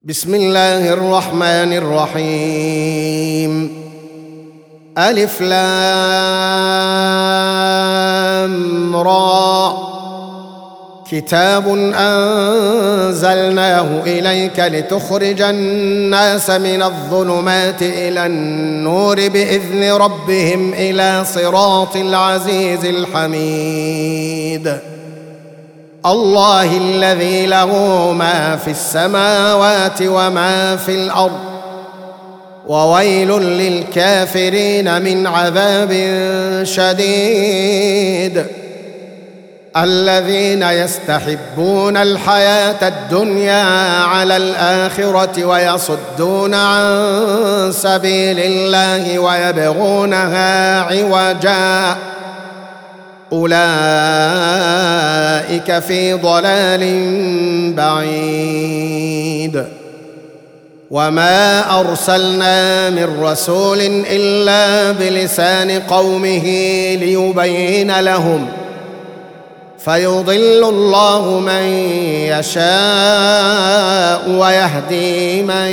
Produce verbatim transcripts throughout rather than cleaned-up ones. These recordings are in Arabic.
بسم الله الرحمن الرحيم. ألف لام را. كتاب أنزلناه إليك لتخرج الناس من الظلمات إلى النور بإذن ربهم إلى صراط العزيز الحميد. الله الذي له ما في السماوات وما في الأرض، وويل للكافرين من عذاب شديد. الذين يستحبون الحياة الدنيا على الآخرة ويصدون عن سبيل الله ويبغونها عوجا، أولئك في ضلال بعيد. وما أرسلنا من رسول إلا بلسان قومه ليبين لهم، فيضل الله من يشاء ويهدي من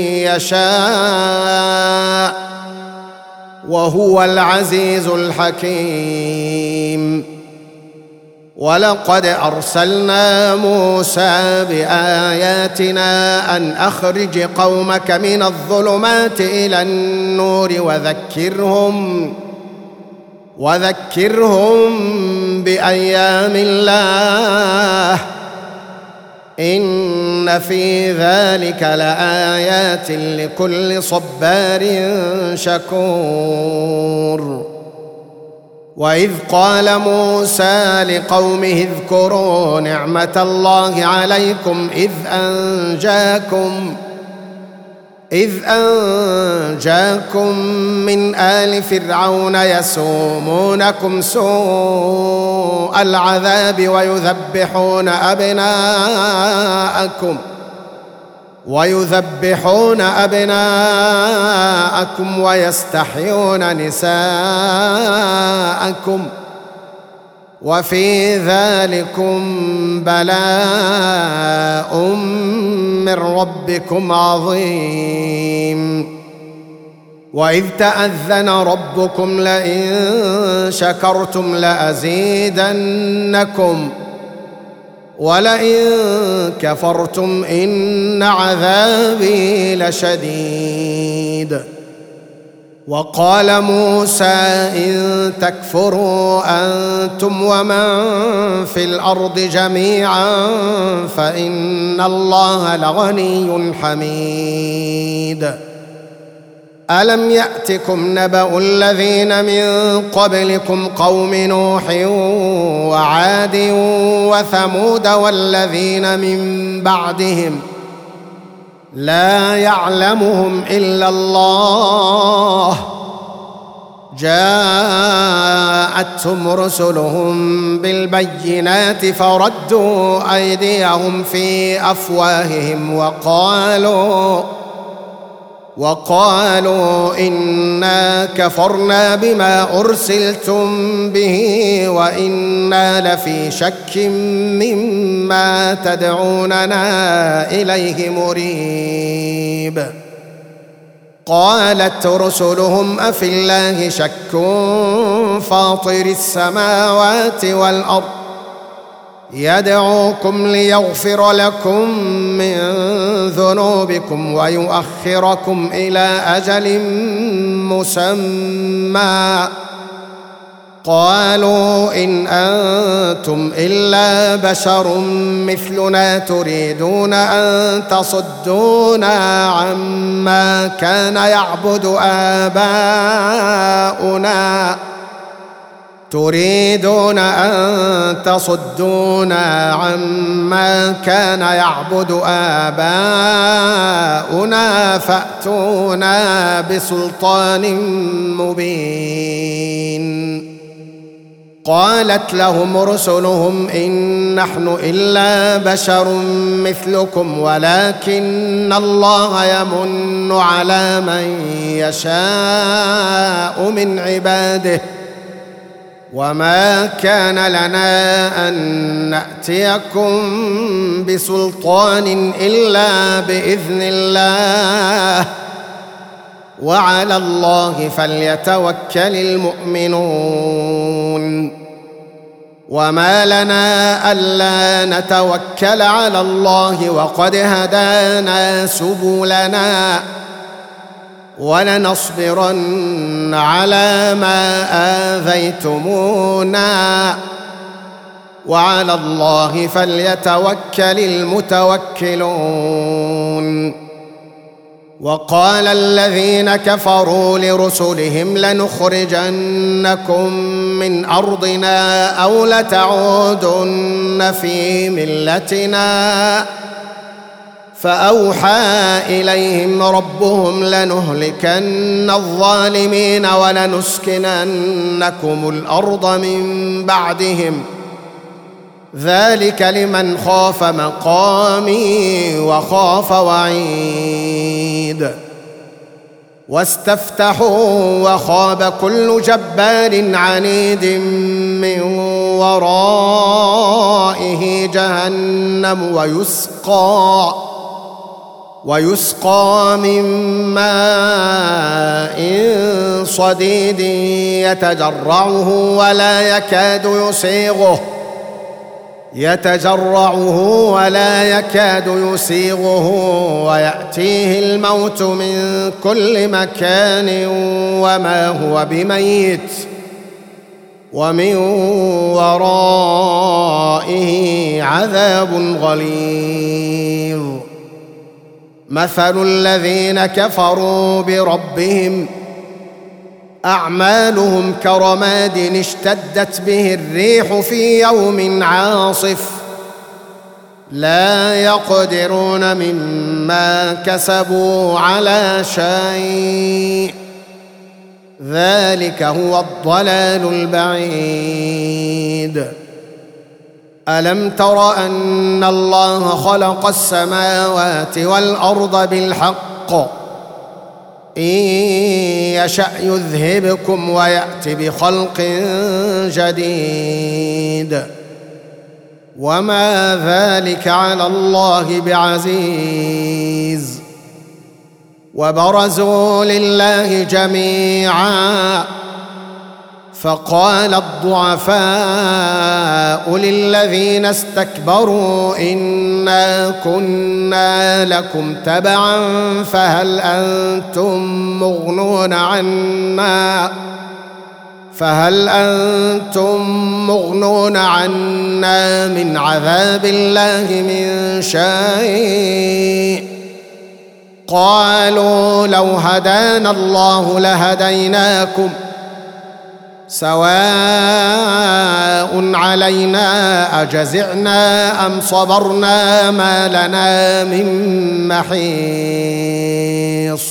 يشاء، وهو العزيز الحكيم. ولقد أرسلنا موسى بآياتنا أن أخرج قومك من الظلمات إلى النور وذكرهم وذكرهم بأيام الله، إن في ذلك لآيات لكل صبار شكور. وإذ قال موسى لقومه اذكروا نعمة الله عليكم إذ أنجاكم إذ أنجاكم من آل فرعون يسومونكم سوء العذاب ويذبحون أبناءكم ويذبحون أبناءكم ويستحيون نساءكم، وفي ذلكم بلاء من ربكم عظيم. وإذ تأذن ربكم لئن شكرتم لأزيدنكم ولئن كفرتم إن عذابي لشديد. وقال موسى إن تكفروا أنتم ومن في الأرض جميعا فإن الله لغني حميد. ألم يأتكم نبأ الذين من قبلكم قوم نوح وعاد وثمود والذين من بعدهم لا يعلمهم إلا الله، جاءتهم رسلهم بالبينات فردوا أيديهم في أفواههم وقالوا وقالوا إنا كفرنا بما أرسلتم به وإنا لفي شك مما تدعوننا إليه مريب. قالت رسلهم أفي الله شك فاطر السماوات والأرض يدعوكم ليغفر لكم من ذنوبكم ويؤخركم إلى أجل مسمى، قالوا إن أنتم إلا بشر مثلنا تريدون أن تصدونا عما كان يعبد آباؤنا تريدون أن تصدونا عما كان يعبد آباؤنا فأتونا بسلطان مبين. قالت لهم رسلهم إن نحن إلا بشر مثلكم ولكن الله يمن على من يشاء من عباده وما كان لنا أن نأتيكم بسلطان إلا بإذن الله وعلى الله فليتوكل المؤمنون وما لنا ألا نتوكل على الله وقد هدانا سبلنا ولنصبرن على ما آذيتمونا وعلى الله فليتوكل المتوكلون وقال الذين كفروا لرسلهم لنخرجنكم من أرضنا أو لتعودن في ملتنا فأوحى إليهم ربهم لنهلكن الظالمين ولنسكننكم الأرض من بعدهم ذلك لمن خاف مقامي وخاف وعيد واستفتحوا وخاب كل جبار عنيد من ورائه جهنم ويسقى ويسقى من ماء صديد يتجرعه ولا يكاد يسيغه يتجرعه ولا يكاد يسيغه ويأتيه الموت من كل مكان وما هو بميت ومن ورائه عذاب غليظ مثل الذين كفروا بربهم أعمالهم كرماد اشتدت به الريح في يوم عاصف لا يقدرون مما كسبوا على شيء ذلك هو الضلال البعيد ألم تر أن الله خلق السماوات والأرض بالحق إن يشأ يذهبكم ويأت بخلق جديد وما ذلك على الله بعزيز وبرزوا لله جميعا فقال الضعفاء للذين استكبروا إنا كنا لكم تبعا فهل أنتم مغنون عنا فهل أنتم مغنون عنا من عذاب الله من شيء قالوا لو هدانا الله لهديناكم سواء علينا أجزعنا أم صبرنا ما لنا من محيص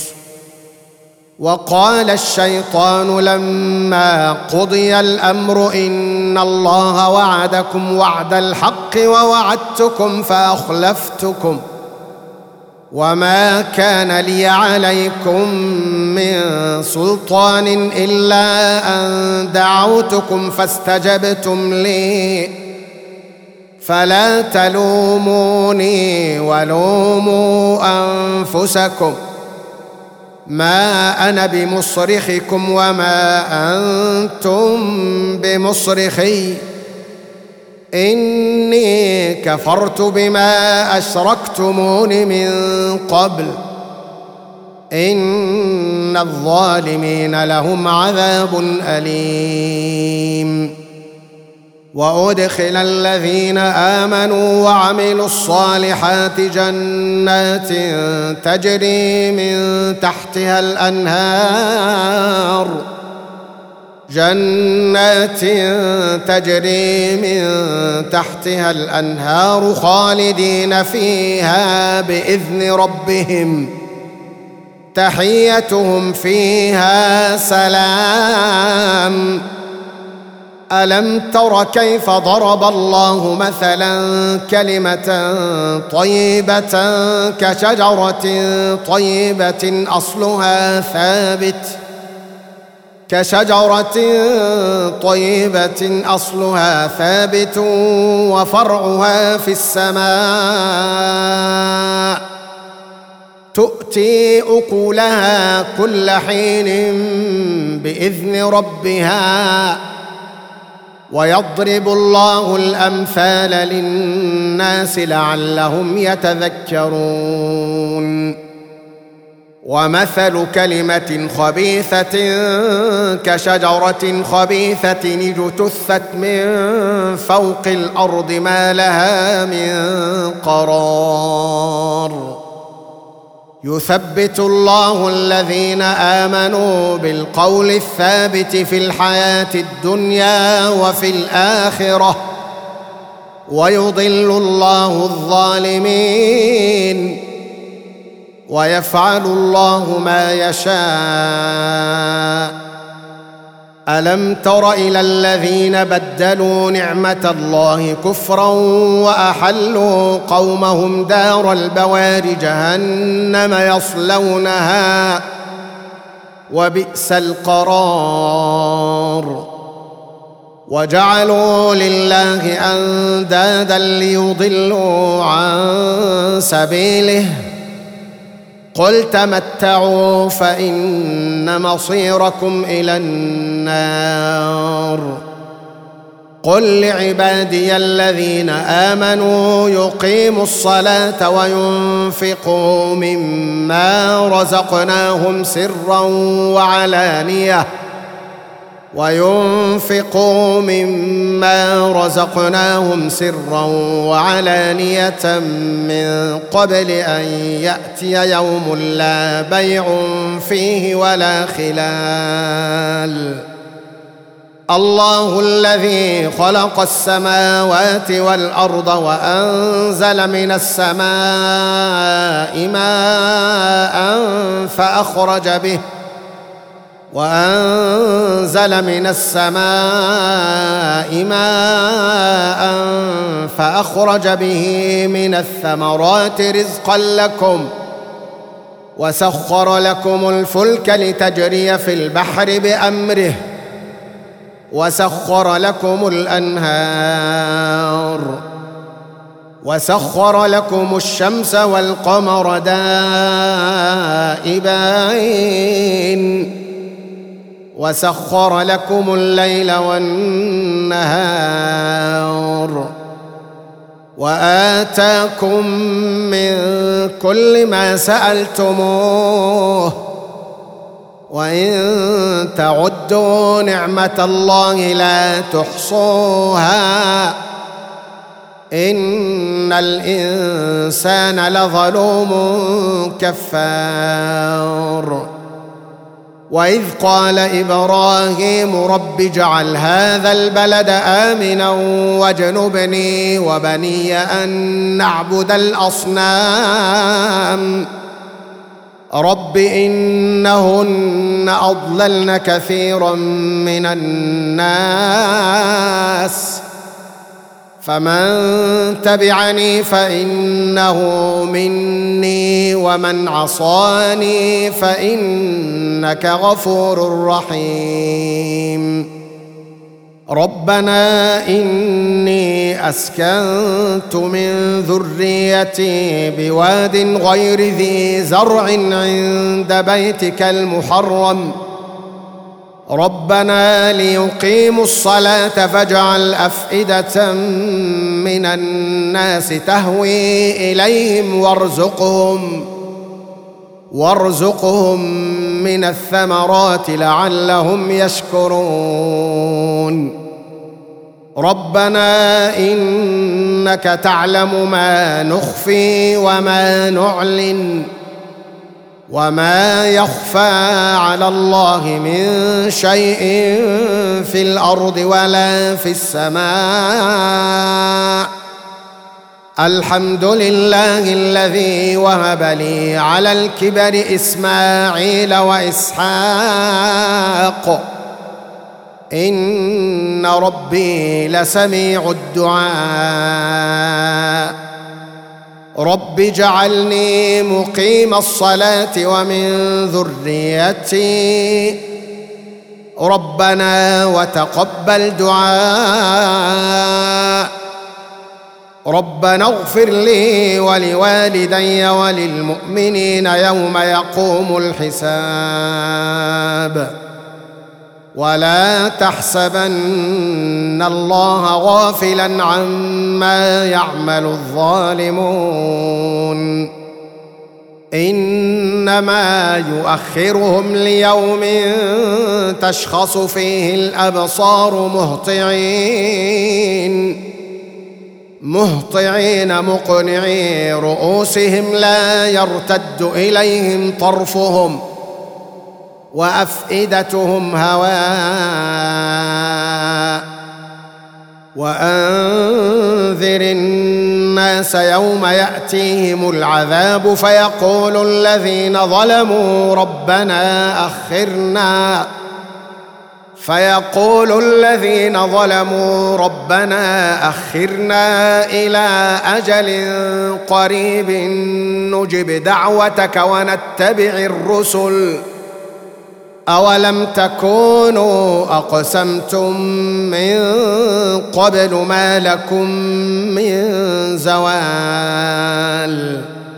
وقال الشيطان لما قضي الأمر إن الله وعدكم وعد الحق ووعدتكم فأخلفتكم وما كان لي عليكم من سلطان إلا أن دعوتكم فاستجبتم لي فلا تلوموني ولوموا أنفسكم ما أنا بمصرخكم وما أنتم بمصرخي إني كفرت بما أشركتمون من قبل إن الظالمين لهم عذاب أليم وأدخل الذين آمنوا وعملوا الصالحات جنات تجري من تحتها الأنهار جنات تجري من تحتها الأنهار خالدين فيها بإذن ربهم تحيتهم فيها سلام ألم تر كيف ضرب الله مثلا كلمة طيبة كشجرة طيبة أصلها ثابت كشجرة طيبة أصلها ثابت وفرعها في السماء تؤتي أكلها كل حين بإذن ربها ويضرب الله الأمثال للناس لعلهم يتذكرون ومثل كلمة خبيثة كشجرة خبيثة اجتثت من فوق الأرض ما لها من قرار يثبت الله الذين آمنوا بالقول الثابت في الحياة الدنيا وفي الآخرة ويضل الله الظالمين ويفعل الله ما يشاء ألم تر إلى الذين بدلوا نعمة الله كفرا وأحلوا قومهم دار البوار جهنم يصلونها وبئس القرار وجعلوا لله أندادا ليضلوا عن سبيله قل تمتعوا فإن مصيركم إلى النار قل لعبادي الذين آمنوا يقيموا الصلاة وينفقوا مما رزقناهم سرا وعلانية وينفقوا مما رزقناهم سرا وعلانية من قبل أن يأتي يوم لا بيع فيه ولا خلال الله الذي خلق السماوات والأرض وأنزل من السماء ماء فأخرج به وأنزل من السماء ماء فأخرج به من الثمرات رزقا لكم وسخر لكم الفلك لتجري في البحر بأمره وسخر لكم الأنهار وسخر لكم الشمس والقمر دائبين وسخر لكم الليل والنهار وآتاكم من كل ما سألتموه وإن تعدوا نعمة الله لا تحصوها إن الإنسان لظلوم كفار وإذ قال إبراهيم رب اجعل هذا البلد آمنا واجنبني وبني أن نعبد الأصنام رب إنهن أضللن كثيرا من الناس فمن تبعني فإنه مني ومن عصاني فإنك غفور رحيم ربنا إني أسكنت من ذريتي بواد غير ذي زرع عند بيتك المحرم ربنا ليقيموا الصلاة فاجعل أفئدة من الناس تهوي إليهم وارزقهم وارزقهم من الثمرات لعلهم يشكرون ربنا إنك تعلم ما نخفي وما نعلن وما يخفى على الله من شيء في الأرض ولا في السماء الحمد لله الذي وهب لي على الكبر إسماعيل وإسحاق إن ربي لسميع الدعاء رب اجعلني مقيم الصلاة ومن ذريتي ربنا وتقبل دعاء ربنا اغفر لي ولوالدي وللمؤمنين يوم يقوم الحساب ولا تحسبن الله غافلا عما يعمل الظالمون إنما يؤخرهم ليوم تشخص فيه الأبصار مهطعين مهطعين مقنعي رؤوسهم لا يرتد إليهم طرفهم وأفئدتهم هواء وأنذر الناس يوم يأتيهم العذاب فيقول الذين ظلموا ربنا أخرنا فيقول الذين ظلموا ربنا أخرنا إلى أجل قريب نجب دعوتك ونتبع الرسل أولم تكونوا أقسمتم من قبل ما لكم من زوال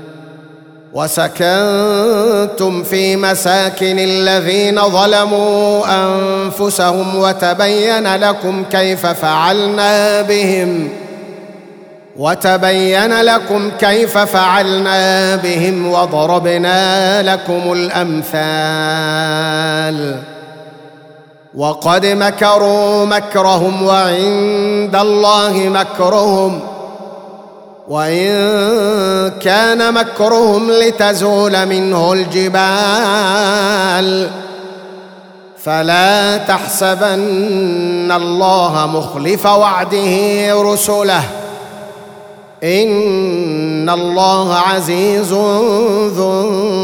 وسكنتم في مساكن الذين ظلموا أنفسهم وتبين لكم كيف فعلنا بهم وتبين لكم كيف فعلنا بهم وضربنا لكم الأمثال وقد مكروا مكرهم وعند الله مكرهم وإن كان مكرهم لتزول منه الجبال فلا تحسبن الله مخلف وعده رسله إن الله عزيز ذو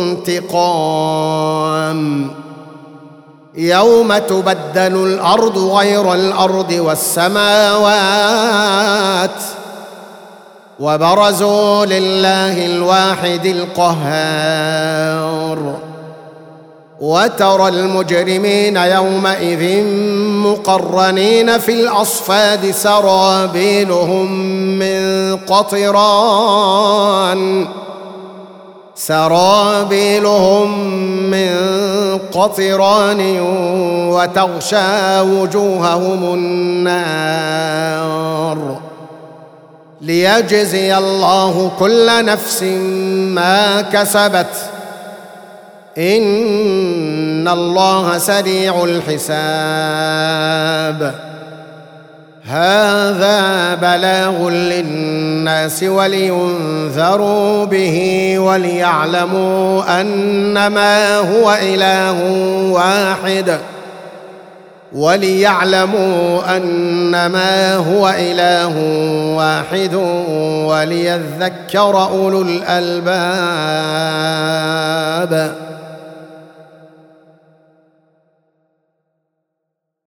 انتقام يوم تبدل الأرض غير الأرض والسماوات وبرزوا لله الواحد القهار وترى المجرمين يومئذ مقرنين في الأصفاد سرابيلهم من قطران سرابيلهم من قطران وتغشى وجوههم النار ليجزي الله كل نفس ما كسبت إن الله سريع الحساب هذا بلاغ للناس ولينذروا به وليعلموا أنما هو إله واحد وليعلموا أنما هو إله واحد وليذكر أولو الألباب